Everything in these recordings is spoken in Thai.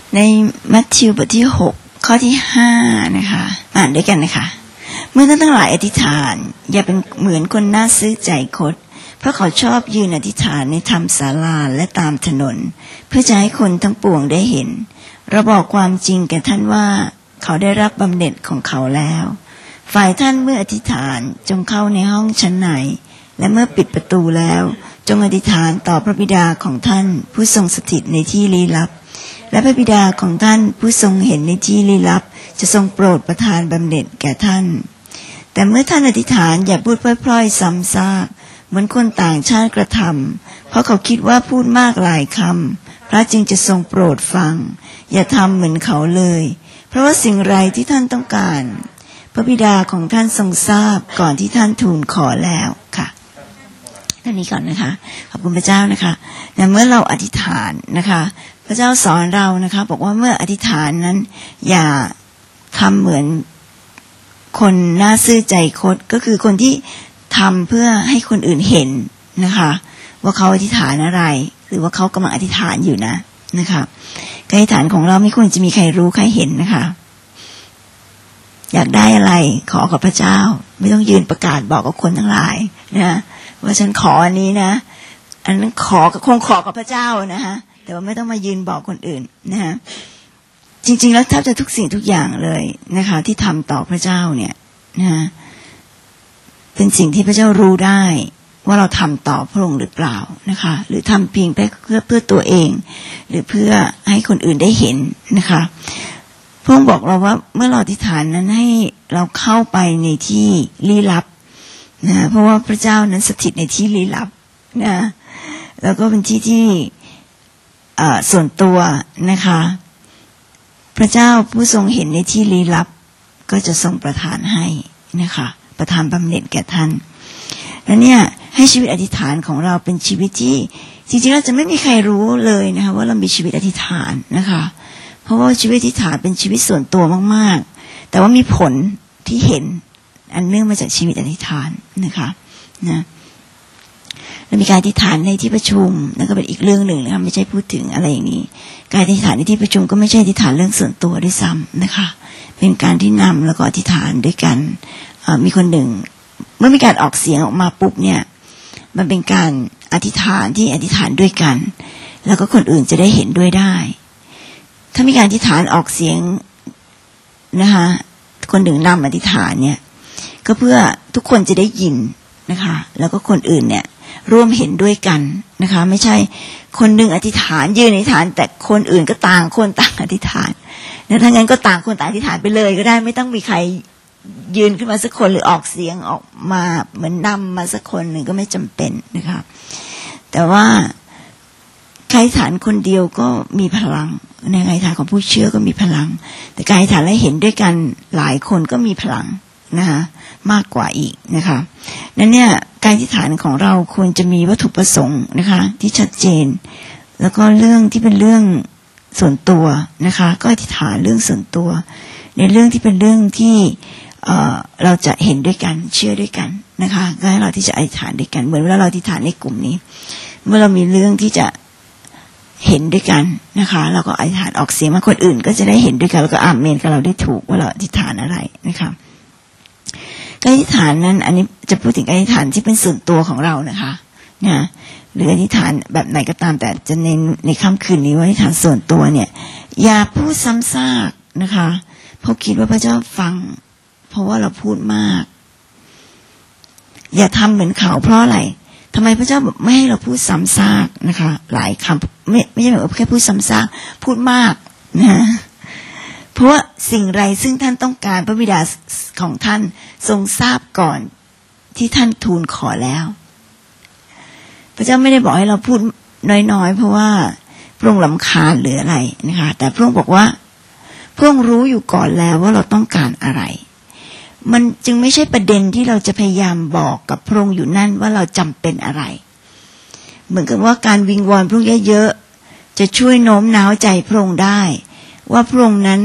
ในมัทธิวบทที่6ข้อที่5นะคะอ่านด้วยกันนะคะเมื่อท่านทั้งหลายอธิษฐานอย่าเป็นเหมือนคนน่าซื้อใจคดเพราะเขาชอบยืนอธิษฐานในธรรมศาลาและตามถนนเพื่อจะให้คนทั้งปวงได้เห็นเราบอกความจริงแก่ท่านว่าเขาได้รับบำเหน็จของเขาแล้วฝ่ายท่านเมื่ออธิษฐานจงเข้าในห้องชั้นในและเมื่อปิดประตูแล้วจงอธิษฐานต่อพระบิดาของท่านผู้ทรงสถิตในที่ลี้ลับและพระบิดาของท่านผู้ทรงเห็นในที่ลี้ลับจะทรงโปรดประทานบำเหน็จแก่ท่านแต่เมื่อท่านอธิษฐานอย่าพูดพล่อยๆซ้ำซากเหมือนคนต่างชาติกระทำเพราะเขาคิดว่าพูดมากหลายคำพระจึงจะทรงโปรดฟังอย่าทำเหมือนเขาเลยเพราะว่าสิ่งไรที่ท่านต้องการพระบิดาของท่านทรงทราบก่อนที่ท่านทูลขอแล้วค่ะท่านี้ก่อนนะคะขอบคุณพระเจ้านะคะเมื่อเราอธิษฐานนะคะพระเจ้าสอนเรานะคะบอกว่าเมื่ออธิษฐานนั้นอย่าทำเหมือนคนน่าซื่อใจคดก็คือคนที่ทำเพื่อให้คนอื่นเห็นนะคะว่าเขาอธิษฐานอะไรหรือว่าเขากำลังอธิษฐานอยู่นะคะการอธิษฐานของเราไม่ควรจะมีใครรู้ใครเห็นนะคะอยากได้อะไรขอกับพระเจ้าไม่ต้องยืนประกาศบอกกับคนทั้งหลายนะว่าฉันขออันนี้นะอันนั้นคงขอกับพระเจ้านะคะแต่ว่าไม่ต้องมายืนบอกคนอื่นนะคะจริงๆแล้วแทบจะทุกสิ่งทุกอย่างเลยนะคะที่ทำต่อพระเจ้าเนี่ยนะเป็นสิ่งที่พระเจ้ารู้ได้ว่าเราทำต่อพระองค์หรือเปล่านะคะหรือทำเพียงเพื่อตัวเองหรือเพื่อให้คนอื่นได้เห็นนะคะพระองค์บอกเราว่าเมื่อเราอธิษฐานนั้นให้เราเข้าไปในที่ลี้ลับนะเพราะว่าพระเจ้านั้นสถิตในที่ลี้ลับนะแล้วก็เป็นที่ส่วนตัวนะคะพระเจ้าผู้ทรงเห็นในที่ลี้ลับก็จะทรงประทานให้นะคะประทานบำเหน็จแก่ท่านแล้วเนี่ยให้ชีวิตอธิษฐานของเราเป็นชีวิตที่จริงๆแล้วจะไม่มีใครรู้เลยนะคะว่าเรามีชีวิตอธิษฐานนะคะเพราะว่าชีวิตอธิษฐานเป็นชีวิตส่วนตัวมากๆแต่ว่ามีผลที่เห็นอันเนื่องมาจากชีวิตอธิษฐานนะคะนะเรามีการอธิษฐานในที่ประชุมนั่นก็เป็นอีกเรื่องหนึ่งนะคะไม่ใช่พูดถึงอะไรอย่างนี้การอธิษฐานในที่ประชุมก็ไม่ใช่อธิษฐานเรื่องส่วนตัวด้วยซ้ำนะคะเป็นการที่นำแล้วก็อธิษฐานด้วยกันมีคนหนึ่งเมื่อมีการออกเสียงออกมาปุ๊บเนี่ยมันเป็นการอธิษฐานที่อธิษฐานด้วยกันแล้วก็คนอื่นจะได้เห็นด้วยได้ถ้ามีการอธิษฐานออกเสียงนะคะคนหนึ่งนำอธิษฐานเนี่ยก็เพื่อทุกคนจะได้ยินนะคะแล้วก็คนอื่นเนี่ยร่วมเห็นด้วยกันนะคะไม่ใช่คนหนึ่งอธิษฐานยืนอธิษฐานแต่คนอื่นก็ต่างคนต่างอธิษฐานแล้วถ้างั้นก็ต่างคนต่างอธิษฐานไปเลยก็ได้ไม่ต้องมีใครยืนขึ้นมาสักคนหรือออกเสียงออกมาเหมือนนำมาสักคนหนึ่งก็ไม่จำเป็นนะคะแต่ว่าการอธิษฐานคนเดียวก็มีพลังในการอธิษฐานของผู้เชื่อก็มีพลังแต่การอธิษฐานและเห็นด้วยกันหลายคนก็มีพลังนะคะมากกว่าอีกนะคะนั้นเนี่ยการอธิษฐานของเราควรจะมีวัตถุประสงค์นะคะที่ชัดเจนแล้วก็เรื่องที่เป็นเรื่องส่วนตัวนะคะก็อธิษฐานเรื่องส่วนตัวในเรื่องที่เป็นเรื่องที่เราจะเห็นด้วยกันเชื่อด้วยกันนะคะก็ให้เราที่จะอธิษฐานด้วยกันเหมือนเวลาเราอธิษฐานในกลุ่มนี้เมื่อเรามีเรื่องที่จะเห็นด้วยกันนะคะเราก็อธิษฐานออกเสียงมาคนอื่นก็จะได้เห็นด้วยกันแล้วก็อาเมนกับเราได้ถูกว่าเราอธิษฐานอะไรนะคะการอธิษฐานนั้นอันนี้จะพูดถึงการอธิษฐานที่เป็นส่วนตัวของเรานะคะนะหรืออธิษฐานแบบไหนก็ตามแต่จะในค่ำคืนนี้ว่าอธิษฐานส่วนตัวเนี่ยอย่าพูดซ้ำซากนะคะเพราะคิดว่าพระเจ้าฟังเพราะว่าเราพูดมากอย่าทำเหมือนเขาเพราะอะไรทำไมพระเจ้าไม่ให้เราพูดซ้ำซากนะคะหลายคำไม่ใช่แบบแค่พูดซ้ำซากพูดมากนะเพราะว่าสิ่งไรซึ่งท่านต้องการพระบิดาของท่านทรงทราบก่อนที่ท่านทูลขอแล้วพระเจ้าไม่ได้บอกให้เราพูดน้อยๆเพราะว่าพระองค์รำคาญหรืออะไรนะคะแต่พระองค์บอกว่าพระองค์รู้อยู่ก่อนแล้วว่าเราต้องการอะไรมันจึงไม่ใช่ประเด็นที่เราจะพยายามบอกกับพระองค์อยู่นั่นว่าเราจำเป็นอะไรเหมือนกับว่าการวิงวอนพระองค์เยอะๆจะช่วยโน้มน้าวใจพระองค์ได้ว่าพระองค์นั้น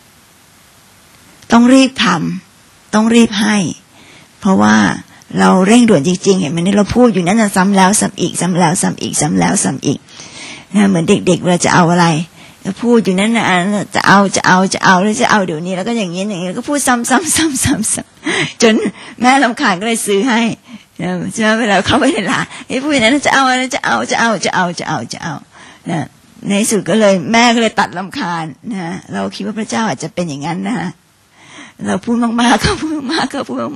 ต้องรีบทำต้องรีบให้เพราะว่าเราเร่งด่วนจริงๆเห็นไหมนี่เราพูดอยู่นั้นซ้ำแล้วซ้ำอีกซ้ำแล้วซ้ำอีกซ้ำแล้วซ้ำอีกนะเหมือนเด็กๆเวลาจะเอาอะไรพูดอยู่นั้นนะจะเอาแล้วจะเอาเดี๋ยวนี้แล้วก็อย่างนี้อย่างนี้ก็พูดซ้ำจนแม่รำคาญก็เลยซื้อให้ใช่ไหมเวลาเข้าไปในร้านไอ้พูดอย่างนั้นจะเอานะในสุดก็เลยแม่ก็เลยตัดรำคาญนะเราคิดว่าพระเจ้าอาจจะเป็นอย่างนั้นนะเราพูดมากๆก็พูดมาก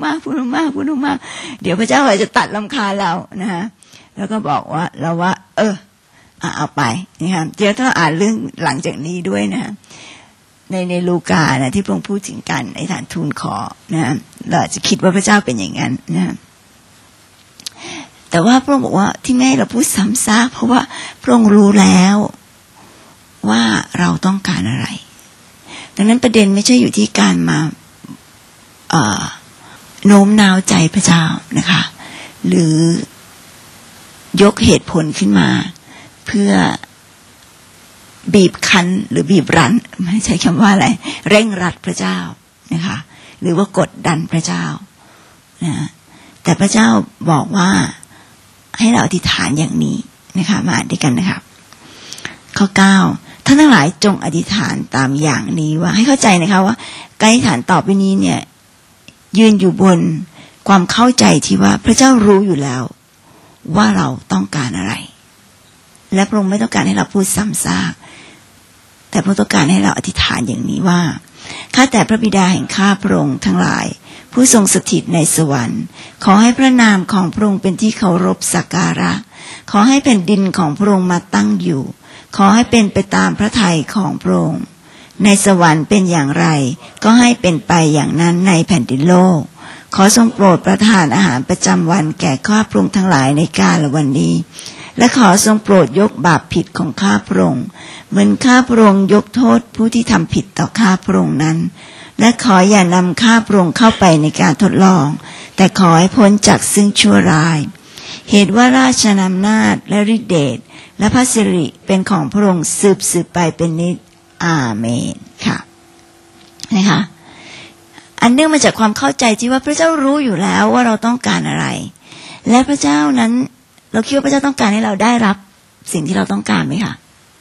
เดี๋ยวพระเจ้าอาจจะตัดรำคาญเรานะฮะแล้วก็บอกว่าเราว่าเอาไปนะครับเดี๋ยวต้องอ่านเรื่องหลังจากนี้ด้วยนะในลูกานะที่พระองค์พูดถึงกันในฐานทูลขอนะเราจะคิดว่าพระเจ้าเป็นอย่างนั้นนะแต่ว่าพระองค์บอกว่าที่แม่เราพูดซ้ำซากเพราะว่าพระองค์รู้แล้วว่าเราต้องการอะไรดังนั้นประเด็นไม่ใช่อยู่ที่การมาโน้มน้าวใจพระเจ้านะคะหรือยกเหตุผลขึ้นมาเพื่อบีบคั้นหรือบีบรั้นไม่ใช่คำว่าอะไรเร่งรัดพระเจ้านะคะหรือว่ากดดันพระเจ้านะแต่พระเจ้าบอกว่าให้เราอธิษฐานอย่างนี้นะคะมาอ่านด้วยกันนะคะข้อ 9ท่านทั้งหลายจงอธิษฐานตามอย่างนี้ว่าให้เข้าใจนะคะว่าการอธิษฐานต่อไปนี้เนี่ยยืนอยู่บนความเข้าใจที่ว่าพระเจ้ารู้อยู่แล้วว่าเราต้องการอะไรและพระองค์ไม่ต้องการให้เราพูดซ้ำซากแต่พระองค์ต้องการให้เราอธิษฐานอย่างนี้ว่าข้าแต่พระบิดาแห่งข้าพระองค์ทั้งหลายผู้ทรงสถิตในสวรรค์ขอให้พระนามของพระองค์เป็นที่เคารพสักการะขอให้แผ่นดินของพระองค์มาตั้งอยู่ขอให้เป็นไปตามพระทัยของพระองค์ในสวรรค์เป็นอย่างไรก็ให้เป็นไปอย่างนั้นในแผ่นดินโลกขอทรงโปรดประทานอาหารประจำวันแก่ข้าพระองค์ทั้งหลายในกาลวันนี้และขอทรงโปรดยกบาปผิดของข้าพระองค์เหมือนข้าพระองค์ยกโทษผู้ที่ทำผิดต่อข้าพระองค์นั้นและขออย่านำข้าพระองค์เข้าไปในการทดลองแต่ขอให้พ้นจากซึ่งชั่วร้ายเหตุว่าราชอำนาจและฤทธิเดชและพระสิริเป็นของพระองค์สืบไปเป็นนิจอาเมนค่ะนะคะอันเนื่องมาจากความเข้าใจที่ว่าพระเจ้ารู้อยู่แล้วว่าเราต้องการอะไรและพระเจ้านั้นเราคิดว่าพระเจ้าต้องการให้เราได้รับสิ่งที่เราต้องการไหมคะ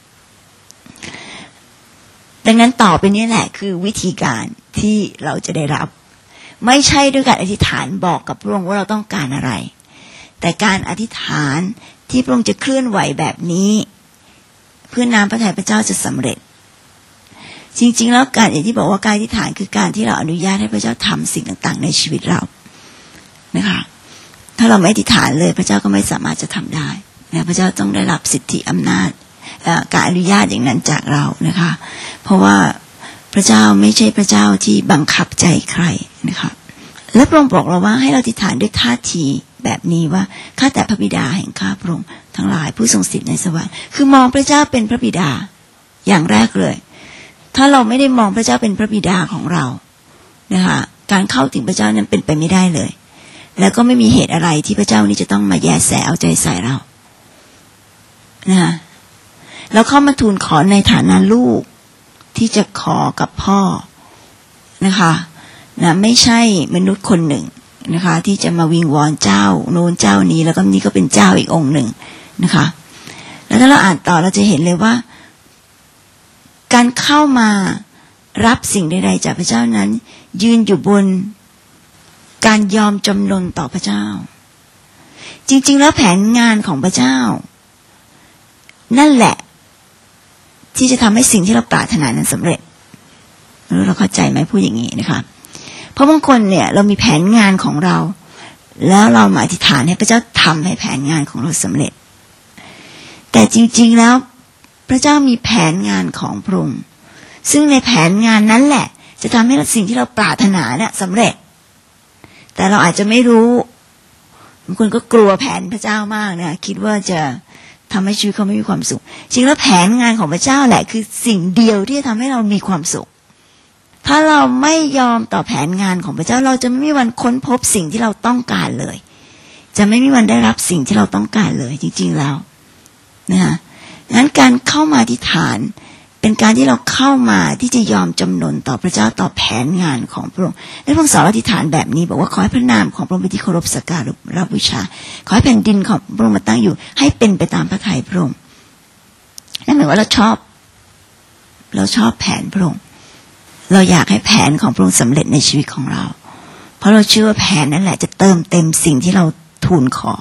ดังนั้นต่อไปนี้แหละคือวิธีการที่เราจะได้รับไม่ใช่ด้วยการอธิษฐานบอกกับพระองค์ว่าเราต้องการอะไรแต่การอธิษฐานที่พระองค์จะเคลื่อนไหวแบบนี้เพื่อน้ำพระทัยพระเจ้าจะสำเร็จจริงๆแล้วการอย่างที่บอกว่าการอธิษฐานคือการที่เราอนุญาตให้พระเจ้าทำสิ่งต่างๆในชีวิตเรานะคะถ้าเราไม่อธิษฐานเลยพระเจ้าก็ไม่สามารถจะทำได้นะพระเจ้าต้องได้รับสิทธิอำนาจการอนุญาตอย่างนั้นจากเรานะคะเพราะว่าพระเจ้าไม่ใช่พระเจ้าที่บังคับใจใครนะคะและพระองค์บอกเราว่าให้เราอธิษฐานด้วยท่าทีแบบนี้ว่าข้าแต่พระบิดาแห่งข้าพระองค์ทั้งหลายผู้ทรงสิทธิ์ในสวรรค์คือมองพระเจ้าเป็นพระบิดาอย่างแรกเลยถ้าเราไม่ได้มองพระเจ้าเป็นพระบิดาของเรานะคะการเข้าถึงพระเจ้านั้นเป็นไปไม่ได้เลยแล้วก็ไม่มีเหตุอะไรที่พระเจ้านี้จะต้องมาแยแสเอาใจใส่เรานะคะเราเข้ามาทูลขอในฐานะลูกที่จะขอกับพ่อนะคะนะไม่ใช่มนุษย์คนหนึ่งนะคะที่จะมาวิงวอนเจ้าโน้นเจ้านี้แล้วก็นี่ก็เป็นเจ้าอีกองค์หนึ่งนะคะแล้วถ้าเราอ่านต่อเราจะเห็นเลยว่าการเข้ามารับสิ่งใดๆจากพระเจ้านั้นยืนอยู่บนการยอมจำนนต่อพระเจ้าจริงๆแล้วแผนงานของพระเจ้านั่นแหละที่จะทำให้สิ่งที่เราปรารถนานั้นสำเร็จเราเข้าใจไหมพูดอย่างนี้นะคะเพราะบางคนเนี่ยเรามีแผนงานของเราแล้วเรามาอธิษฐานให้พระเจ้าทำให้แผนงานของเราสำเร็จแต่จริงๆแล้วพระเจ้ามีแผนงานของพระองค์ซึ่งในแผนงานนั้นแหละจะทำให้สิ่งที่เราปรารถนาเนี่ยสำเร็จแต่เราอาจจะไม่รู้บางคนก็กลัวแผนพระเจ้ามากนะคิดว่าจะทำให้ชีวิตเขาไม่มีความสุขจริงแล้วแผนงานของพระเจ้าแหละคือสิ่งเดียวที่จะทำให้เรามีความสุขถ้าเราไม่ยอมต่อแผนงานของพระเจ้าเราจะไม่มีวันค้นพบสิ่งที่เราต้องการเลยจะไม่มีวันได้รับสิ่งที่เราต้องการเลยจริงๆแล้วนะคะงั้นการเข้ามาอธิษฐานเป็นการที่เราเข้ามาที่จะยอมจำนนต่อพระเจ้าต่อแผนงานของพระองค์และพระองค์สอนอธิษฐานแบบนี้บอกว่าขอให้พระนามของพระองค์เป็นที่เคารพสักการะบูชาขอให้แผ่นดินของพระองค์มาตั้งอยู่ให้เป็นไปตามพระทัยพระองค์นั่นหมายว่าเราชอบเราชอบแผนพระองค์เราอยากให้แผนของพระองค์สำเร็จในชีวิตของเราเพราะเราเชื่อว่าแผนนั่นแหละจะเติมเต็มสิ่งที่เราทูลขอ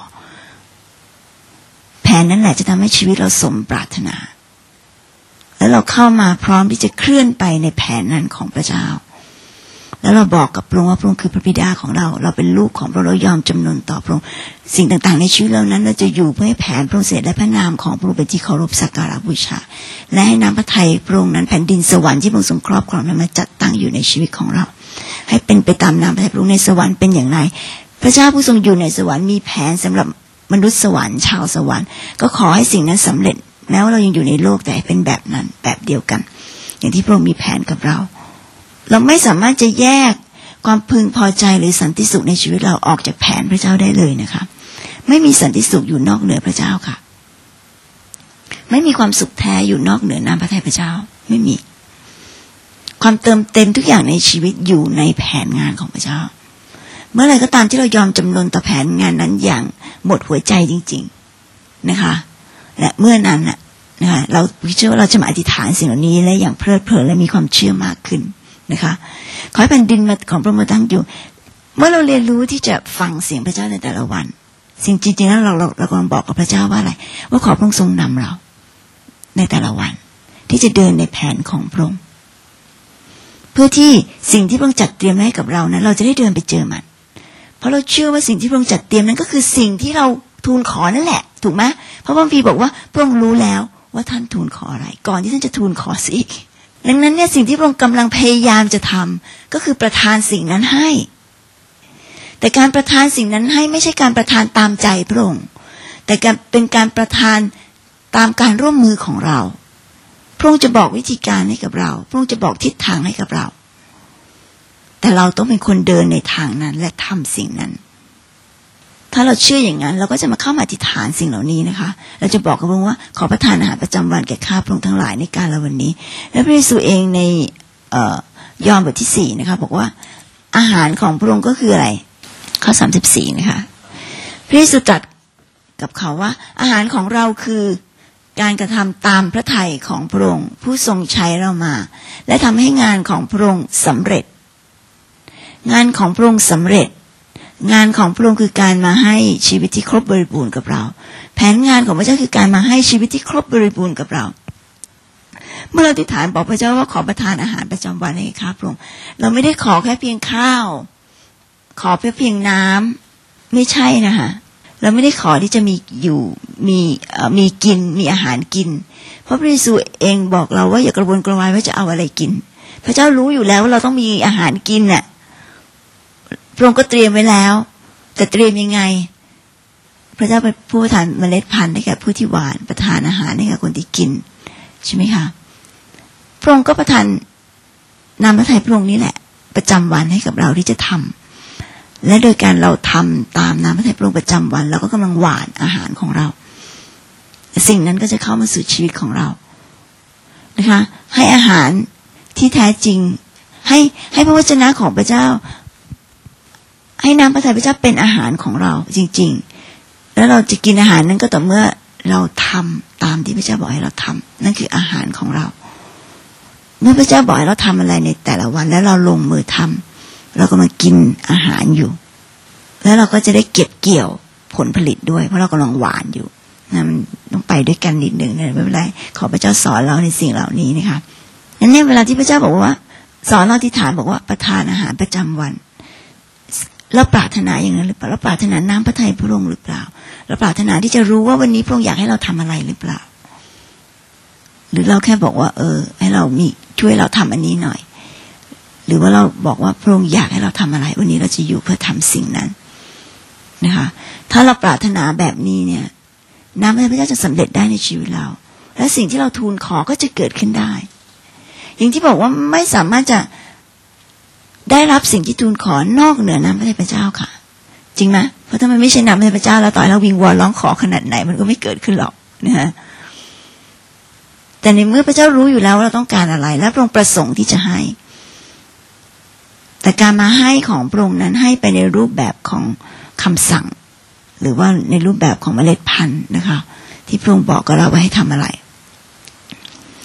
แผนนั่นแหละจะทำให้ชีวิตเราสมปรารถนาแล้วเราเข้ามาพร้อมที่จะเคลื่อนไปในแผนนั้นของพระเจ้าแล้วเราบอกกับพระองค์ว่าพระองค์คือพระบิดาของเราเราเป็นลูกของพระองค์เรายอมจำนนต่อพระองค์สิ่งต่างๆในชีวิตเรานั้นเราจะอยู่เพื่อให้แผนพระองค์เสร็จและพระนามของพระองค์เป็นที่เคารพสักการะบูชาและให้น้ำพระทัยพระองค์นั้นแผ่นดินสวรรค์ที่พระองค์ทรงครอบครองนั้นมาจัดตั้งอยู่ในชีวิตของเราให้เป็นไปตามน้ำพระทัยพระองค์ในสวรรค์เป็นอย่างไรพระเจ้าผู้ทรงอยู่ในสวรรค์มีแผนสำหรับมนุษย์สวรรค์ชาวสวรรค์ก็ขอให้สิ่งนั้นสำเร็จแม้ว่าเรายังอยู่ในโลกแต่เป็นแบบนั้นแบบเดียวกันอย่างที่พระองค์มีแผนกับเราไม่สามารถจะแยกความพึงพอใจหรือสันติสุขในชีวิตเราออกจากแผนพระเจ้าได้เลยนะคะไม่มีสันติสุขอยู่นอกเหนือพระเจ้าค่ะไม่มีความสุขแท้อยู่นอกเหนือน้ำพระทัยพระเจ้าไม่มีความเติมเต็มทุกอย่างในชีวิตอยู่ในแผนงานของพระเจ้าเมื่อไรก็ตามที่เรายอมจำนนต่อแผนงานนั้นอย่างหมดหัวใจจริงๆนะคะและเมื่อนั้นนะคะเราเชื่อว่าเราจะมาอธิษฐานสิ่งเหล่านี้และอย่างเพลิดเพลินและมีความเชื่อมากขึ้นนะคะขอให้แผ่นดินของพระองค์ตั้งอยู่เมื่อเราเรียนรู้ที่จะฟังเสียงพระเจ้าในแต่ละวันสิ่งจริงๆแล้วเรากำลังบอกกับพระเจ้าว่าอะไรว่าขอพระองค์ทรงนำเราในแต่ละวันที่จะเดินในแผนของพระองค์เพื่อที่สิ่งที่พระองค์จัดเตรียมให้กับเรานั้นเราจะได้เดินไปเจอมันเพราะเราเชื่อว่าสิ่งที่พระองค์จัดเตรียมนั้นก็คือสิ่งที่เราทูลขอนั่นแหละถูกไหมเพราะพระคัมภีร์บอกว่าพระองค์รู้แล้วว่าท่านทูลขออะไรก่อนที่ท่านจะทูลขอสิดังนั้นเนี่ยสิ่งที่พระองค์กำลังพยายามจะทำก็คือประทานสิ่งนั้นให้แต่การประทานสิ่งนั้นให้ไม่ใช่การประทานตามใจพระองค์แต่เป็นการประทานตามการร่วมมือของเราพระองค์จะบอกวิธีการให้กับเราพระองค์จะบอกทิศทางให้กับเราแต่เราต้องเป็นคนเดินในทางนั้นและทำสิ่งนั้นถ้าเราเชื่ออย่างนั้นเราก็จะมาเข้ามาอธิษฐานสิ่งเหล่านี้นะคะเราจะบอกกับพระองค์ว่าขอประทานอาหารประจำวันแก่ข้าพระองค์ทั้งหลายในการละวันนี้และพระเยซูเองในยอห์นบทที่4นะคะบอกว่าอาหารของพระองค์ก็คืออะไรข้อ34นะคะพระเยซูตรัสกับเขาว่าอาหารของเราคือการกระทำตามพระทัยของพระองค์ผู้ทรงใช้เรามาและทำให้งานของพระองค์สำเร็จงานของพระองค์สำเร็จงานของพระองค์คือการมาให้ชีวิตที่ครบบริบูรณ์กับเราแผนงานของพระเจ้าคือการมาให้ชีวิตที่ครบบริบูรณ์กับเราเมื่อเราอธิษฐานบอกพระเจ้าว่าขอประทานอาหารประจำวันให้ข้าพระองค์เราไม่ได้ขอแค่เพียงข้าวขอเพียงน้ำไม่ใช่นะคะเราไม่ได้ขอที่จะมีกินมีอาหารกินเพราะพระเยซูเองบอกเราว่าอย่ากระวนกระวายว่าจะเอาอะไรกินพระเจ้ารู้อยู่แล้วว่าเราต้องมีอาหารกินน่ะพระองค์ก็เตรียมไว้แล้วแต่เตรียมยังไงพระเจ้าเป็นผู้ประทานเมล็ดพันธุ์ให้แก่ผู้ที่หวานประทานอาหารให้แก่คนที่กินใช่ไหมคะพระองค์ก็ประทานน้ำพระทัยพระองค์นี้แหละประจำวันให้กับเราที่จะทำและโดยการเราทำตามน้ำพระทัยพระองค์ประจำวันเราก็กำลังหวานอาหารของเราสิ่งนั้นก็จะเข้ามาสู่ชีวิตของเรานะคะให้อาหารที่แท้จริงให้พระวจนะของพระเจ้าให้น้ำพระทัยพระเจ้าเป็นอาหารของเราจริงๆแล้วเราจะกินอาหารนั้นก็ต่อเมื่อเราทำตามที่พระเจ้าบอกให้เราทำนั่นคืออาหารของเราเมื่อพระเจ้าบอกให้เราทำอะไรในแต่ละวันแล้วเราลงมือทำเราก็มากินอาหารอยู่แล้วเราก็จะได้เก็บเกี่ยวผลผลิตด้วยเพราะเรากำลังหวานอยู่นะมันต้องไปด้วยกันนิดหนึ่งนะไม่เป็นไรขอพระเจ้าสอนเราในสิ่งเหล่านี้นะคะงั้นเนี่ยเวลาที่พระเจ้าบอกว่าสอนเราอธิษฐานบอกว่าประทานอาหารประจำวันเราปรารถนาอย่างนั้นหรือเปล่าเราปรารถนาน้ำพระทัยพระองค์หรือเปล่าเราปรารถนาที่จะรู้ว่าวันนี้พระองค์อยากให้เราทำอะไรหรือเปล่าหรือเราแค่บอกว่าให้เรามีช่วยเราทำอันนี้หน่อยหรือว่าเราบอกว่าพระองค์อยากให้เราทำอะไรวันนี้เราจะอยู่เพื่อทำสิ่งนั้นนะคะถ้าเราปรารถนาแบบนี้เนี่ยน้ำพระเจ้าจะสำเร็จได้ในชีวิตเราและสิ่งที่เราทูลขอก็จะเกิดขึ้นได้อย่างที่บอกว่าไม่สามารถจะได้รับสิ่งที่ทูลขอนอกเหนือน้ำพระทัยพระเจ้าค่ะจริงไหมเพราะถ้ามันไม่ใช่น้ำพระทัยพระเจ้าแล้วต่อให้เราวิงวอนร้องขอขนาดไหนมันก็ไม่เกิดขึ้นหรอกนะฮะแต่ในเมื่อพระเจ้ารู้อยู่แล้วว่าเราต้องการอะไรและพระองค์ประสงค์ที่จะให้แต่การมาให้ของพระองค์นั้นให้ไปในรูปแบบของคำสั่งหรือว่าในรูปแบบของเมล็ดพันธุ์นะคะที่พระองค์บอกกับเราว่าให้ทำอะไร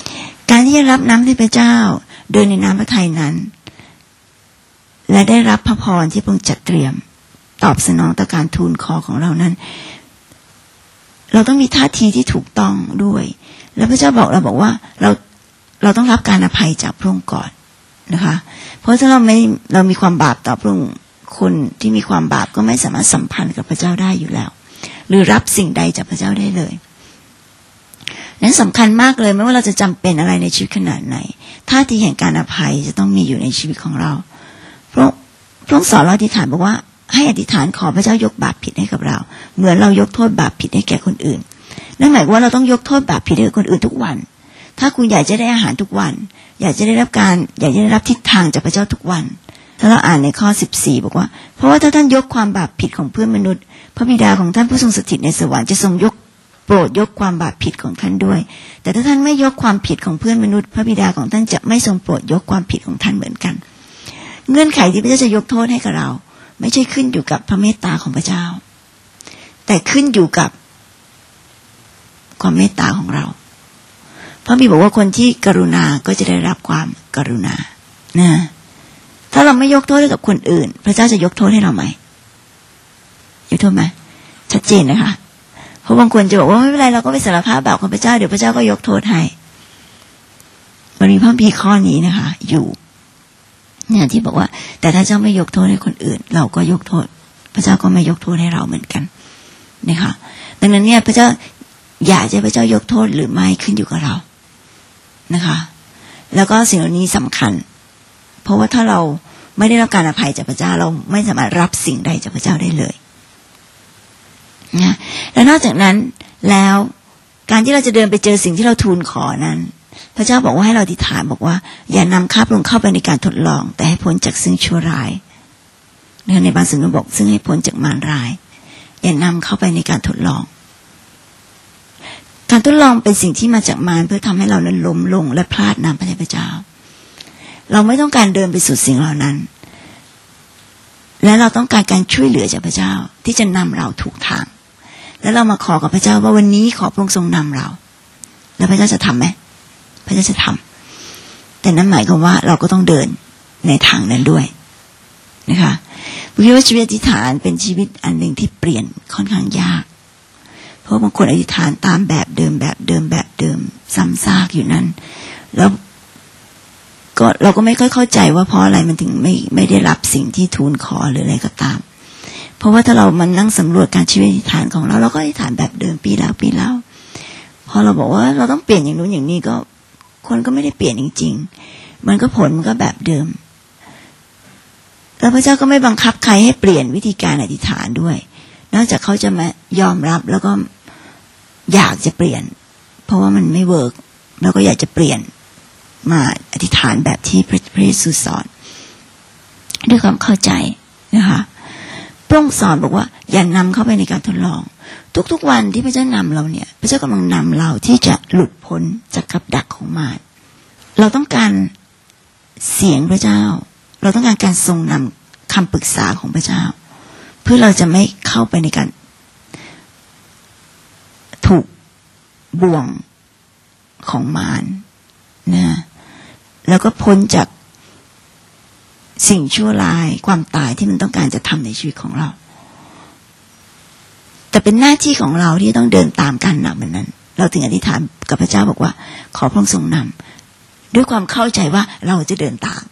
การที่จะรับน้ำที่พระเจ้าเดินในน้ำพระทัยนั้นและได้รับพระพรที่พระองค์จัดเตรียมตอบสนองต่อการทูลขอของเรานั้นเราต้องมีท่าทีที่ถูกต้องด้วยแล้วพระเจ้าบอกว่าเราต้องรับการอภัยจากพระองค์ก่อนนะคะเพราะถ้าเรามีความบาปต่อพระองค์คนที่มีความบาปก็ไม่สามารถสัมพันธ์กับพระเจ้าได้อยู่แล้วหรือรับสิ่งใดจากพระเจ้าได้เลยนั้นสำคัญมากเลยไม่ว่าเราจะจำเป็นอะไรในชีวิตขนาดไหนท่าทีแห่งการอภัยจะต้องมีอยู่ในชีวิตของเราพระองค์สอนเราอธิษฐานบอกว่าให้อธิษฐานขอพระเจ้ายกบาปผิดให้กับเราเหมือนเรายกโทษบาปผิดให้แก่คนอื่นนั่นหมายความว่าเราต้องยกโทษบาปผิดให้คนอื่นทุกวันถ้าคุณอยากจะได้อาหารทุกวันอยากจะได้รับทิศทางจากพระเจ้าทุกวันถ้าเราอ่านในข้อ14บอกว่าเพราะว่าถ้าท่านยกความบาปผิดของเพื่อนมนุษย์พระบิดาของท่านผู้ทรงสถิตในสวรรค์จะทรงโปรดยกความบาปผิดของท่านด้วยแต่ถ้าท่านไม่ยกความผิดของเพื่อนมนุษย์พระบิดาของท่านจะไม่ทรงโปรดยกความผิดของท่านเหมือนกันเงื่อนไขที่พระเจ้าจะยกโทษให้กับเราไม่ใช่ขึ้นอยู่กับพระเมตตาของพระเจ้าแต่ขึ้นอยู่กับความเมตตาของเราพระบิดาบอกว่าคนที่กรุณาก็จะได้รับความกรุณานะถ้าเราไม่ยกโทษให้กับคนอื่นพระเจ้าจะยกโทษให้เราไหมยกโทษไหมชัดเจนนะคะเพราะบางคนจะบอกว่าไม่เป็นไรเราก็ไปสารภาพบาปกับพระเจ้าเดี๋ยวพระเจ้าก็ยกโทษให้มันมีพระคัมภีร์ข้อนี้นะคะอยู่เนี่ยที่บอกว่าแต่ถ้าเจ้าไม่ยกโทษให้คนอื่นเราก็ยกโทษพระเจ้าก็ไม่ยกโทษให้เราเหมือนกันนะคะดังนั้นเนี่ยพระเจ้าอยากจะพระเจ้ายกโทษหรือไม่ขึ้นอยู่กับเรานะคะแล้วก็สิ่งเหล่านี้สำคัญเพราะว่าถ้าเราไม่ได้รับการอภัยจากพระเจ้าเราไม่สามารถรับสิ่งใดจากพระเจ้าได้เลยนะและนอกจากนั้นแล้วการที่เราจะเดินไปเจอสิ่งที่เราทูลขอนั้นพระเจ้าบอกว่าให้เราอธิษฐานบอกว่าอย่านำข้าพระองค์เข้าไปในการทดลองแต่ให้พ้นจากซึ่งชั่วร้ายในบางสิ่งบอกซึ่งให้พ้นจากมารร้ายอย่านำเข้าไปในการทดลองการทดลองเป็นสิ่งที่มาจากมารเพื่อทำให้เรานั้นล้มลงและพลาดนำพระเจ้าเราไม่ต้องการเดินไปสู่สิ่งเหล่านั้นและเราต้องการการช่วยเหลือจากพระเจ้าที่จะนำเราถูกทางแล้วเรามาขอกับพระเจ้าว่าวันนี้ขอพระองค์ทรงนำเราแล้วพระเจ้าจะทำไหมพระเจ้าจะทำแต่นั้นหมายความว่าเราก็ต้องเดินในทางนั้นด้วยนะคะผมคิดว่าชีวิตอธิษฐานเป็นชีวิตอันหนึ่งที่เปลี่ยนค่อนข้างยากเพราะบางคนอธิษฐานตามแบบเดิมซ้ำซากอยู่นั้นแล้วก็เราก็ไม่ค่อยเข้าใจว่าเพราะอะไรมันถึงไม่ได้รับสิ่งที่ทูลขอหรืออะไรก็ตามเพราะว่าถ้าเรามันนั่งสำรวจการชีวิตอธิษฐานของเราก็อธิษฐานแบบเดิมปีแล้วพอเราบอกว่าเราต้องเปลี่ยนอย่างนู้นอย่างนี้ก็คนก็ไม่ได้เปลี่ยนจริงๆมันก็ผลมันก็แบบเดิมแล้วพระเจ้าก็ไม่บังคับใครให้เปลี่ยนวิธีการอธิษฐานด้วยนอกจากเขาจะมายอมรับแล้วก็อยากจะเปลี่ยนเพราะว่ามันไม่เวิร์กแล้วก็อยากจะเปลี่ยนมาอธิษฐานแบบที่พระเยซูสอนด้วยความเข้าใจนะคะพระองค์สอนบอกว่าอย่านำเข้าไปในการทดลองทุกๆวันที่พระเจ้านำเราเนี่ยพระเจ้ากำลังนำเราที่จะหลุดพ้นจากกับดักของมารเราต้องการเสียงพระเจ้าเราต้องการการทรงนำคำปรึกษาของพระเจ้าเพื่อเราจะไม่เข้าไปในการถูกบ่วงของมารนะแล้วก็พ้นจากสิ่งชั่วร้ายความตายที่มันต้องการจะทำในชีวิตของเราแต่เป็นหน้าที่ของเราที่ต้องเดินตามการนำมันนั้นเราถึงอธิษฐานกับพระเจ้าบอกว่าขอพระองค์ทรงนำด้วยความเข้าใจว่าเราจะเดินตาม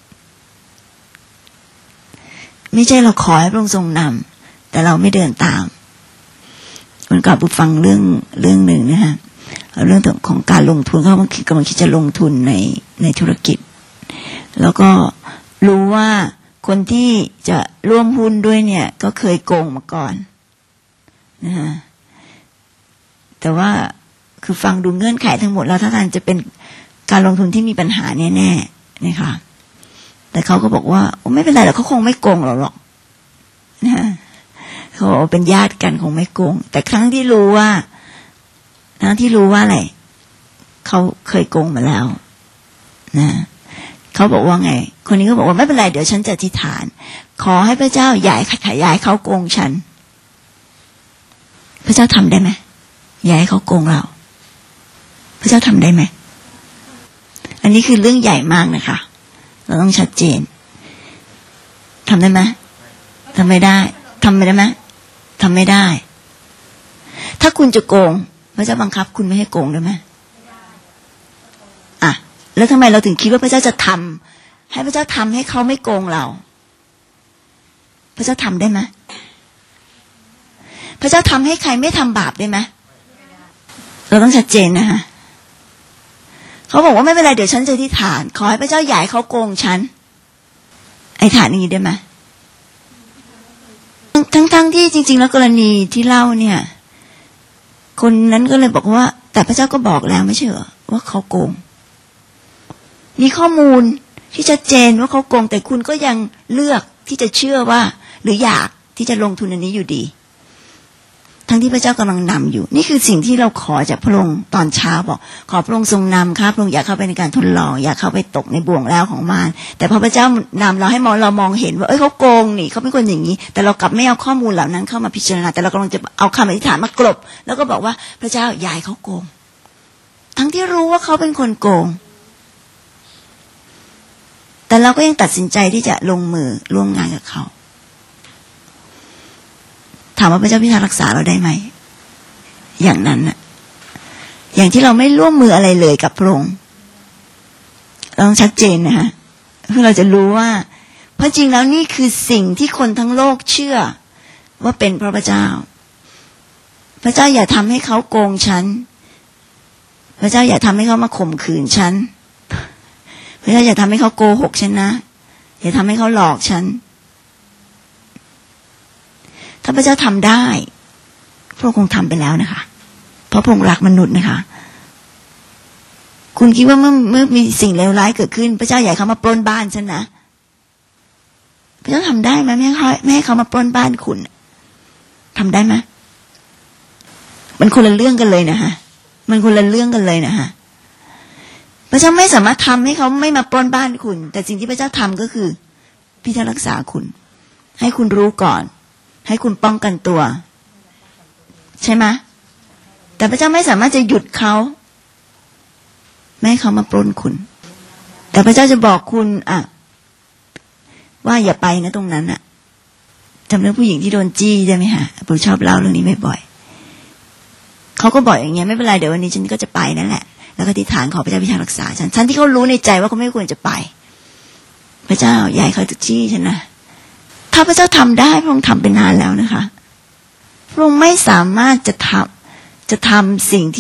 ไม่ใช่เราขอให้พระองค์ทรงนำแต่เราไม่เดินตามมันก็ฟังเรื่องหนึ่งนะฮะเรื่องของการลงทุนเขากำลังคิดจะลงทุนในธุรกิจแล้วก็รู้ว่าคนที่จะร่วมหุ้นด้วยเนี่ยก็เคยโกงมาก่อนนะฮะแต่ว่าคือฟังดูเงื่อนไขทั้งหมดแล้วถ้าทางจะเป็นการลงทุนที่มีปัญหาแน่ๆนะคะแต่เขาก็บอกว่าไม่เป็นไรหรอกเขาคงไม่โกงหรอกนะเขาเป็นญาติกันคงไม่โกงแต่ครั้งที่รู้ว่าอะไรเขาเคยโกงมาแล้วนะเขาบอกว่าไงคนนี้ก็บอกว่าไม่เป็นไรเดี๋ยวฉันจะอธิษฐานขอให้พระเจ้าย้ายเขาโกงฉันพระเจ้าทำได้ไหมย้ายเขาโกงเราพระเจ้าทำได้ไหมอันนี้คือเรื่องใหญ่มากนะคะเราต้องชัดเจนทำได้ไหมทำไม่ได้ทำไม่ได้ไหมทำไม่ได้ถ้าคุณจะโกงพระเจ้าบังคับคุณไม่ให้โกงได้ไหมอ่ะแล้วทำไมเราถึงคิดว่าพระเจ้าจะทำให้พระเจ้าทำให้เขาไม่โกงเราพระเจ้าทำได้ไหมพระเจ้าทำให้ใครไม่ทำบาปได้ไหมเราต้องชัดเจนนะคะเขาบอกว่าไม่เป็นไรเดี๋ยวฉันจะอธิษฐานขอให้พระเจ้าใหญ่เขาโกงฉันไอ้ฐานนี้ได้ไหมทั้งที่จริงๆแล้วกรณีที่เล่าเนี่ยคนนั้นก็เลยบอกว่าแต่พระเจ้าก็บอกแล้วไม่ใช่เหรอว่าเขาโกงมีข้อมูลที่ชัดเจนว่าเขาโกงแต่คุณก็ยังเลือกที่จะเชื่อว่าหรืออยากที่จะลงทุนอันนี้อยู่ดีทั้งที่พระเจ้ากำลังนำอยู่นี่คือสิ่งที่เราขอจากพระองค์ตอนเช้าบอกขอพระองค์ทรงนำครับพระองค์อยากเข้าไปในการทดลองอยากเข้าไปตกในบ่วงแล้วของมารแต่พอพระเจ้านำเราให้เรามองเห็นว่าเขาโกงนี่เขาเป็นคนอย่างนี้แต่เรากลับไม่เอาข้อมูลเหล่านั้นเข้ามาพิจารณาแต่เรากำลังจะเอาคำอธิษฐานมากลบแล้วก็บอกว่าพระเจ้าอย่าให้เขาโกงทั้งที่รู้ว่าเขาเป็นคนโกงแต่เราก็ยังตัดสินใจที่จะลงมือร่วมงานกับเขาถามว่าพระเจ้าพิทักษ์รักษาเราได้ไหมอย่างนั้นน่ะอย่างที่เราไม่ร่วมมืออะไรเลยกับพระองค์ต้องชัดเจนนะคะเพื่อเราจะรู้ว่าเพราะจริงแล้วนี่คือสิ่งที่คนทั้งโลกเชื่อว่าเป็นพระเจ้าพระเจ้าอย่าทำให้เขาโกงฉันพระเจ้าอย่าทำให้เขามาข่มขืนฉันพระเจ้าอย่าทำให้เขาโกหกฉันนะอย่าทำให้เขาหลอกฉันถ้าพระเจ้าทำได้พระองค์คงทำไปแล้วนะคะเพราะพระองค์รักมนุษย์นะคะคุณคิดว่าเมื่อมีสิ่งเลวร้ายเกิดขึ้นพระเจ้าอยากเขามาปล้นบ้านฉันนะพระเจ้าทำได้ไหมไม่ให้เขามาปล้นบ้านคุณทำได้ไหมมันคนละเรื่องกันเลยนะคะมันคนละเรื่องกันเลยนะคะพระเจ้าไม่สามารถทำให้เขาไม่มาปล้นบ้านคุณแต่สิ่งที่พระเจ้าทำก็คือพิทักษ์รักษาคุณให้คุณรู้ก่อนให้คุณป้องกันตัวใช่ไหมแต่พระเจ้าไม่สามารถจะหยุดเขาไม่ให้เขามาปล้นคุณแต่พระเจ้าจะบอกคุณว่าอย่าไปนะตรงนั้นจำเรื่องผู้หญิงที่โดนจี้ได้ไหมฮะผมชอบเล่าเรื่องนี้บ่อยๆเขาก็บอกอย่างเงี้ยไม่เป็นไรเดี๋ยววันนี้ฉันก็จะไปนั่นแหละแล้วก็อธิษฐานขอพระเจ้าพิทักษ์รักษาฉันที่เขารู้ในใจว่าเขาไม่ควรจะไปพระเจ้าอย่าให้เขาจะจี้ฉันนะถ้าพระเจ้าทำได้พระองค์ทำไปนานแล้วนะคะพระองค์ไม่สามารถจะทำสิ่ง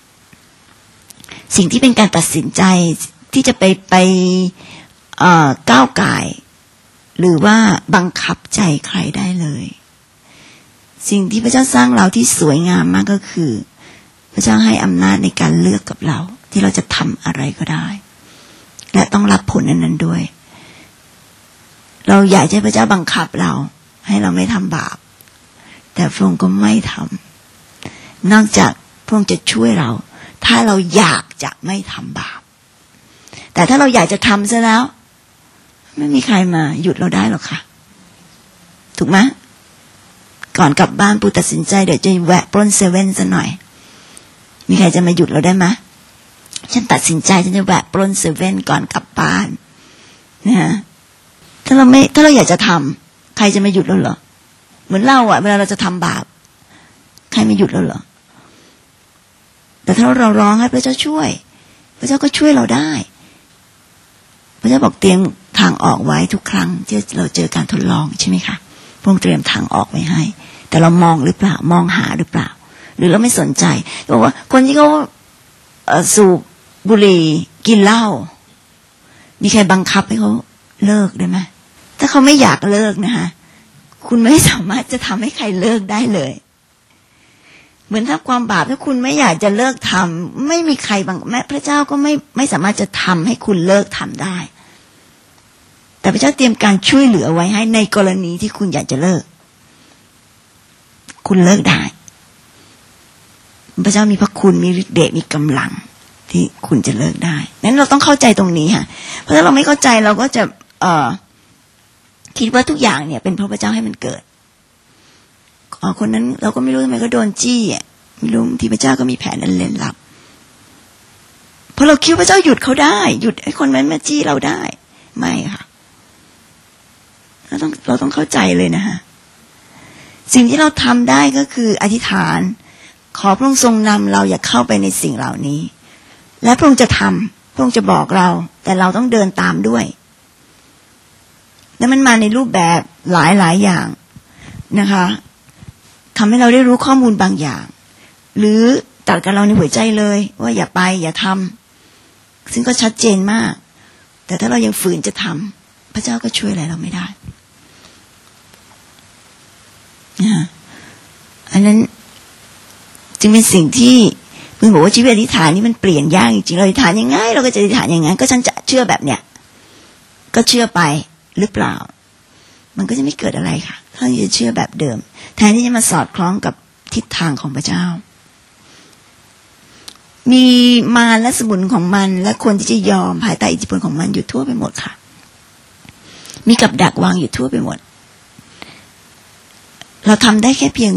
ที่เป็นการตัดสินใจที่จะไปก้าวก่ายหรือว่าบังคับใจใครได้เลยสิ่งที่พระเจ้าสร้างเราที่สวยงามมากก็คือพระเจ้าให้อำนาจในการเลือกกับเราที่เราจะทำอะไรก็ได้และต้องรับผลนั้นด้วยเราอยากให้พระเจ้าบังคับเราให้เราไม่ทำบาปแต่พระองค์ก็ไม่ทำนอกจากพระองค์จะช่วยเราถ้าเราอยากจะไม่ทำบาปแต่ถ้าเราอยากจะทำซะแล้วไม่มีใครมาหยุดเราได้หรอกค่ะถูกไหมก่อนกลับบ้านปูตัดสินใจเดี๋ยวจะแวะปล้นเซเว่นซะหน่อยมีใครจะมาหยุดเราได้ไหมฉันตัดสินใจฉันจะแวะปล้นเซเว่นก่อนกลับบ้านนะฮะถ้าเราอยากจะทำใครจะมาหยุดเราเหรอเหมือนเราเวลาเราจะทำบาปใครมาหยุดเราเหรอแต่ถ้าเราร้องให้พระเจ้าช่วยพระเจ้าก็ช่วยเราได้พระเจ้าบอกเตรียมทางออกไว้ทุกครั้งที่เราเจอการทดลองใช่ไหมคะพระองค์เตรียมทางออกไว้ให้แต่เรามองหรือเปล่ามองหาหรือเปล่าหรือเราไม่สนใจบอกว่าคนที่เขาสูบบุหรี่กินเหล้ามีใครบังคับให้เขาเลิกได้ไหมถ้าเขาไม่อยากเลิกนะคะคุณไม่สามารถจะทำให้ใครเลิกได้เลยเหมือนถ้าความบาปถ้าคุณไม่อยากจะเลิกทำไม่มีใครแม้พระเจ้าก็ไม่สามารถจะทำให้คุณเลิกทำได้แต่พระเจ้าเตรียมการช่วยเหลือไว้ให้ในกรณีที่คุณอยากจะเลิกคุณเลิกได้พระเจ้ามีพระคุณมีฤทธิ์เดชมีกำลังที่คุณจะเลิกได้นั้นเราต้องเข้าใจตรงนี้ค่ะเพราะถ้าเราไม่เข้าใจเราก็จะคิดว่าทุกอย่างเนี่ยเป็นเพราะพระเจ้าให้มันเกิดคนนั้นเราก็ไม่รู้ทำไมก็โดนจี้ไม่รู้ที่พระเจ้าก็มีแผนอันลึกลับเพราะเราคิดว่าพระเจ้าหยุดเขาได้หยุดไอ้คนนั้นมาจี้เราได้ไม่ค่ะเราต้องเข้าใจเลยนะฮะสิ่งที่เราทำได้ก็คืออธิษฐานขอพระองค์ทรงนำเราอย่าเข้าไปในสิ่งเหล่านี้และพระองค์จะทำพระองค์จะบอกเราแต่เราต้องเดินตามด้วยแล้วมันมาในรูปแบบหลายอย่างนะคะทำให้เราได้รู้ข้อมูลบางอย่างหรือตัดกับเราในหัวใจเลยว่าอย่าไปอย่าทำซึ่งก็ชัดเจนมากแต่ถ้าเรายังฝืนจะทำพระเจ้าก็ช่วยอะไรเราไม่ได้อันนั้นจึงเป็นสิ่งที่มึงบอกว่าชีวิตอธิษฐานนี่มันเปลี่ยนยากจริงๆเราอธิษฐานยังไงเราก็จะอธิษฐานอย่างนั้นก็ฉันจะเชื่อแบบเนี้ยก็เชื่อไปหรือเปล่ามันก็จะไม่เกิดอะไรค่ะถ้าจะเชื่อแบบเดิมแทนที่จะมาสอดคล้องกับทิศทางของพระเจ้ามีมารและสมุนของมันและคนที่จะยอมภายใต้อิทธิพลของมันอยู่ทั่วไปหมดค่ะมีกับดักวางอยู่ทั่วไปหมดเราทำได้แค่เพียง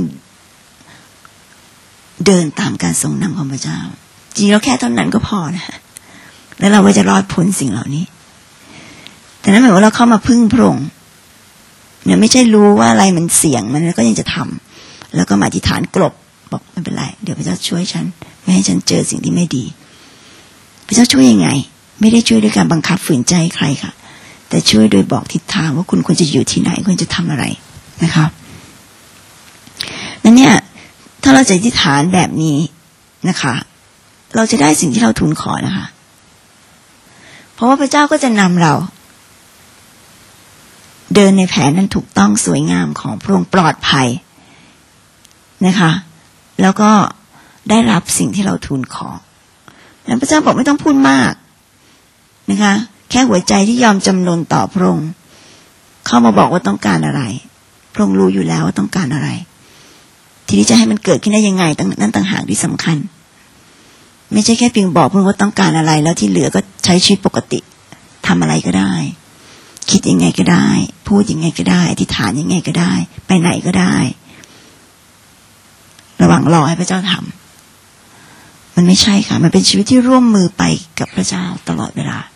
เดินตามการทรงนำของพระเจ้าจริงเราแค่เท่านั้นก็พอนะแล้วเราก็จะรอดพ้นสิ่งเหล่านี้แต่นั้นหมายว่าเราเข้ามาพึ่งพระองค์เนี่ยไม่ใช่รู้ว่าอะไรมันเสี่ยงมันก็ยังจะทำแล้วก็มาอธิษฐานกลบบอกไม่เป็นไรเดี๋ยวพระเจ้าช่วยฉันไม่ให้ฉันเจอสิ่งที่ไม่ดีพระเจ้าช่วยยังไงไม่ได้ช่วยด้วยการบังคับฝืนใจใครค่ะแต่ช่วยโดยบอกทิศทางว่าคุณควรจะอยู่ที่ไหนควรจะทำอะไรนะคะนั่นเนี่ยถ้าเราจะอธิษฐานแบบนี้นะคะเราจะได้สิ่งที่เราทูลขอนะคะเพราะว่าพระเจ้าก็จะนำเราเดินในแผนนั้นถูกต้องสวยงามของพระองค์ปลอดภัยนะคะแล้วก็ได้รับสิ่งที่เราทูลขอแล้วพระเจ้าบอกไม่ต้องพูดมากนะคะแค่หัวใจที่ยอมจำนนต่อพระองค์เข้ามาบอกว่าต้องการอะไรพระองค์รู้อยู่แล้วว่าต้องการอะไรทีนี้จะให้มันเกิดขึ้นได้ยังไงนั่นต่างหากที่สำคัญไม่ใช่แค่เพียงบอกพระองค์ว่าต้องการอะไรแล้วที่เหลือก็ใช้ชีวิตปกติทำอะไรก็ได้คิดยังไงก็ได้พูดยังไงก็ได้อธิษฐานยังไงก็ได้ไปไหนก็ได้ระหว่างรอให้พระเจ้าทำมันไม่ใช่ค่ะมันเป็นชีวิตที่ร่วมมือไปกับพระเจ้าตลอดเวลา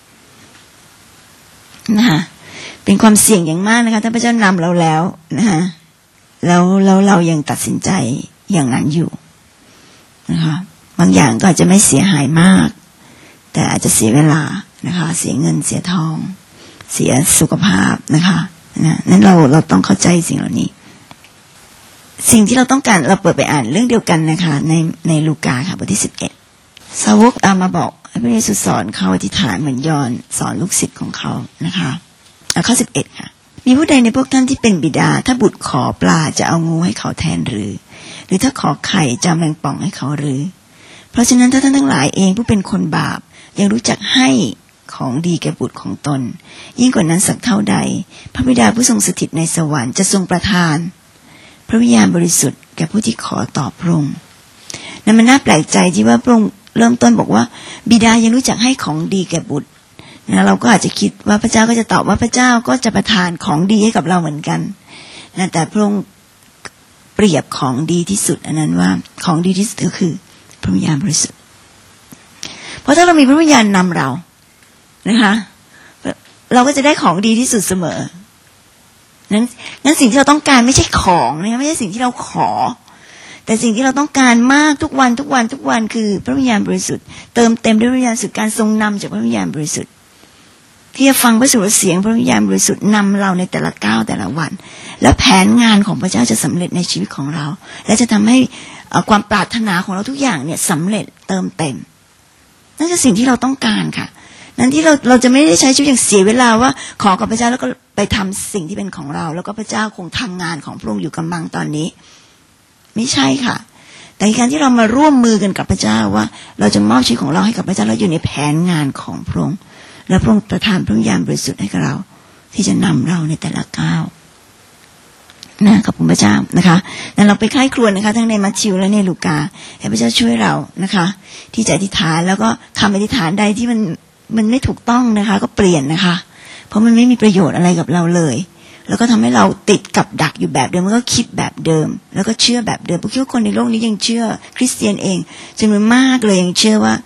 นะคะเป็นความเสี่ยงอย่างมากนะคะถ้าพระเจ้านำเราแล้วนะคะแล้วเรายังตัดสินใจอย่างนั้นอยู่นะคะบางอย่างก็อาจจะไม่เสียหายมากแต่อาจจะเสียเวลานะคะเสียเงินเสียทองเสียสุขภาพนะคะนั้นเราต้องเข้าใจสิ่งเหล่านี้สิ่งที่เราต้องการเราเปิดไปอ่านเรื่องเดียวกันนะคะในลูกาค่ะบทที่11สาวกตามมาบอกให้พระเยซูสอนเขาอธิษฐานเหมือนยอห์นสอนลูกศิษย์ของเขานะคะข้อ11ค่ะมีผู้ใดในพวกท่านที่เป็นบิดาถ้าบุตรขอปลาจะเอางูให้เขาแทนหรือถ้าขอไข่จะแมงป่องให้เขาหรือเพราะฉะนั้นถ้าท่านทั้งหลายเองผู้เป็นคนบาปยังรู้จักให้ของดีแก่บุตรของตนยิ่งกว่านั้นสักเท่าใดพระบิดาผู้ทรงสถิตในสวรรค์จะทรงประทานพระวิญญาณบริสุทธิ์แก่ผู้ที่ขอต่อพระองค์นั่นมันน่าแปลกใจที่ว่าพระองค์เริ่มต้นบอกว่าบิดายังรู้จักให้ของดีแก่บุตรนะเราก็อาจจะคิดว่าพระเจ้าก็จะตอบว่าพระเจ้าก็จะประทานของดีให้กับเราเหมือนกันนะแต่พระองค์เปรียบของดีที่สุดอันนั้นว่าของดีที่สุดก็คือพระวิญญาณบริสุทธิ์เพราะถ้าเรามีพระวิญญาณนำเรานะคะเราก็จะได้ของดีที่สุดเสมอนั้นสิ่งที่เราต้องการไม่ใช่ของนะคะไม่ใช่สิ่งที่เราขอแต่สิ่งที่เราต้องการมากทุกวันคือพระวิญญาณบริสุทธิ์เติมเต็มด้วยพระวิญญาณบริสุทธิ์การทรงนำจากพระวิญญาณบริสุทธิ์ที่จะฟังพระสุรเสียงพระวิญญาณบริสุทธิ์นำเราในแต่ละก้าวแต่ละวันแล้วแผนงานของพระเจ้าจะสำเร็จในชีวิตของเราและจะทำให้ความปรารถนาของเราทุกอย่างเนี่ยสำเร็จเติมเต็มนั่นคือสิ่งที่เราต้องการค่ะนั้นที่เราจะไม่ได้ใช้ชีวิตอย่างเสียเวลาว่าขอกับพระเจ้าแล้วก็ไปทำสิ่งที่เป็นของเราแล้วก็พระเจ้าคงทำงานของพระองค์อยู่กำลังตอนนี้ไม่ใช่ค่ะแต่การที่เรามาร่วมมือกันกับพระเจ้าว่าเราจะมอบชีวิตของเราให้กับพระเจ้าเราอยู่ในแผนงานของพระองค์และพระองค์ประทานพระวิญญาณบริสุทธิ์ให้กับเราที่จะนำเราในแต่ละก้าวนะขอบคุณพระเจ้านะคะแล้วเราไปใคร่ครวญนะคะทั้งในมัทธิวและในลูกาให้พระเจ้าช่วยเรานะคะที่จะอธิษฐานแล้วก็คำอธิษฐานใดที่มันไม่ถูกต้องนะคะก็เปลี่ยนนะคะเพราะมันไม่มีประโยชน์อะไรกับเราเลยแล้วก็ทำให้เราติดกับดักอยู่แบบเดิมมันก็คิดแบบเดิมแล้วก็เชื่อแบบเดิมเพราะคิดว่าคนในโลกนี้ยังเชื่อคริสเตียนเองจำนวนมากเลยยังเชื่อว่า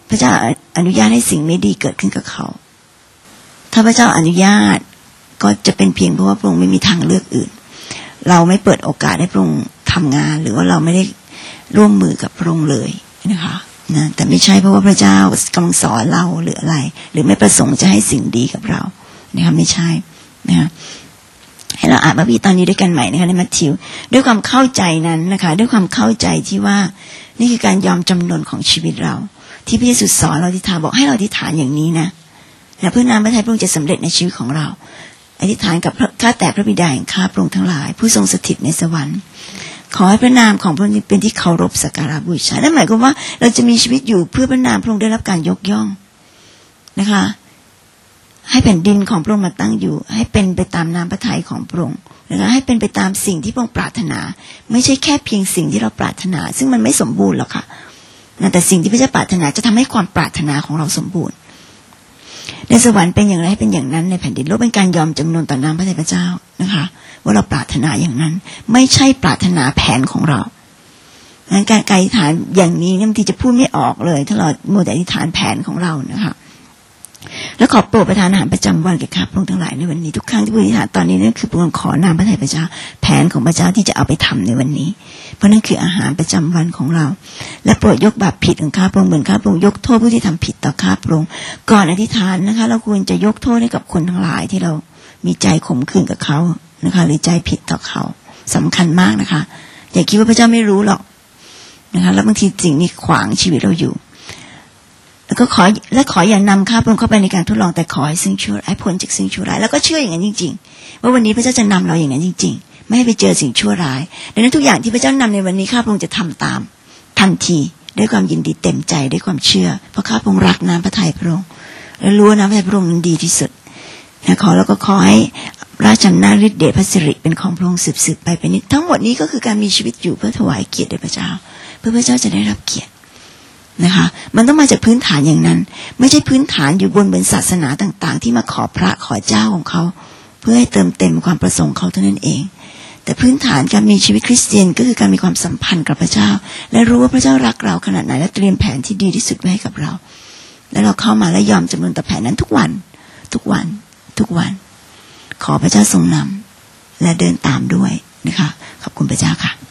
พระเจ้าอนุญาตให้สิ่งไม่ดีเกิดขึ้นกับเขาถ้าพระเจ้าอนุญาตก็จะเป็นเพียงเพราะว่าพระองค์ไม่มีทางเลือกอื่นเราไม่เปิดโอกาสให้พระองค์ทำงานหรือว่าเราไม่ได้ร่วมมือกับพระองค์เลยนะคะนะแต่ไม่ใช่เพราะว่าพระเจ้ากำลังสอนเราหรืออะไรหรือไม่ประสงค์จะให้สิ่งดีกับเรานะคะไม่ใช่นะคะให้เราอ่านพระคัมภีร์ตอนนี้ด้วยกันใหม่นะคะในมัทธิวด้วยความเข้าใจนั้นนะคะด้วยความเข้าใจที่ว่านี่คือการยอมจำนนของชีวิตเราที่พระเยซูสอนเราอธิษฐานบอกให้เราอธิษฐานอย่างนี้นะและเพื่อนามพระทัยพระองค์จะสำเร็จในชีวิตของเราอธิษฐานกับข้าแต่พระบิดาแห่งข้าพระองค์ทั้งหลายผู้ทรงสถิตในสวรรค์ขอให้พระนามของพระองค์เป็นที่เคารพสักการะบูชานั่นหมายความว่าเราจะมีชีวิตอยู่เพื่อพระนามพระองค์ได้รับการยกย่องนะคะให้แผ่นดินของพระองค์มาตั้งอยู่ให้เป็นไปตามน้ำพระทัยของพระองค์นะคะให้เป็นไปตามสิ่งที่พระองค์ปรารถนาไม่ใช่แค่เพียงสิ่งที่เราปรารถนาซึ่งมันไม่สมบูรณ์หรอกค่ะแต่สิ่งที่พระเจ้าปรารถนาจะทำให้ความปรารถนาของเราสมบูรณ์ในสวรรค์เป็นอย่างไรให้เป็นอย่างนั้นในแผ่นดินโลกเป็นการยอมจำนนต่อน้ำพระทัยพระเจ้านะคะว่าเราปรารถนาอย่างนั้นไม่ใช่ปรารถนาแผนของเราการอธิษฐานอย่างนี้บางทีจะพูดไม่ออกเลยถ้าเรามัวแต่อธิษฐานแผนของเรานะคะแล้วขอโปรดประทานอาหารประจำวันแก่ข้าพระองค์ทั้งหลายในวันนี้ทุกครั้งที่พูดอธิษฐานตอนนี้นั่นคือพระองค์ขอนามพระทัยพระเจ้าแผนของพระเจ้าที่จะเอาไปทำในวันนี้เพราะนั่นคืออาหารประจำวันของเราและโปรดยกบาปผิดของข้าพระองค์เหมือนข้าพระองค์ยกโทษผู้ที่ทำผิดต่อข้าพระองค์ก่อนอธิษฐานนะคะเราควรจะยกโทษให้กับคนทั้งหลายที่เรามีใจขมขื่นกับเขานะคะหรือใจผิดต่อเขาสำคัญมากนะคะอย่าคิดว่าพระเจ้าไม่รู้หรอกนะคะแล้วบางทีสิ่งนี้ขวางชีวิตเราอยู่แล้วก็ขออย่านำข้าพระองค์เข้าไปในการทดลองแต่ขอให้ซึ่งชั่วให้พ้นจากสิ่งชั่วร้ายแล้วก็เชื่ออย่างนั้นจริงๆว่าวันนี้พระเจ้าจะนำเราอย่างนั้นจริงๆไม่ให้ไปเจอสิ่งชั่วร้ายดังนั้นทุกอย่างที่พระเจ้านำในวันนี้ข้าพระองค์จะทำตามทันทีด้วยความยินดีเต็มใจด้วยความเชื่อเพราะข้าพระองค์รักน้ำพระทัยพระองค์และรู้น้ำพระทัยพระองค์นั้นดีที่สุดนะขอแล้วก็ขอให้ราชอำนาจฤทธิ์เดชพระสิริเป็นของพระองค์สืบไปเป็นนิจทั้งหมดนี้ก็คือการมีชีวิตอยู่เพื่อถวายเกียรติแด่พระเจ้าเพื่อพระเจ้าจะได้รับเกียรตินะคะมันต้องมาจากพื้นฐานอย่างนั้นไม่ใช่พื้นฐานอยู่บนเหมือนศาสนาต่างๆที่มาขอพระขอเจ้าของเขาเพื่อให้เติมเต็มความประสงค์เขาเท่านั้นเองแต่พื้นฐานการมีชีวิตคริสเตียนก็คือการมีความสัมพันธ์กับพระเจ้าและรู้ว่าพระเจ้ารักเราขนาดไหนและเตรียมแผนที่ดีที่สุดไว้ให้กับเราและเราเข้ามาและยอมจำนนต่อแผนนั้นทุกวันขอพระเจ้าทรงนำและเดินตามด้วยนะคะขอบคุณพระเจ้าค่ะ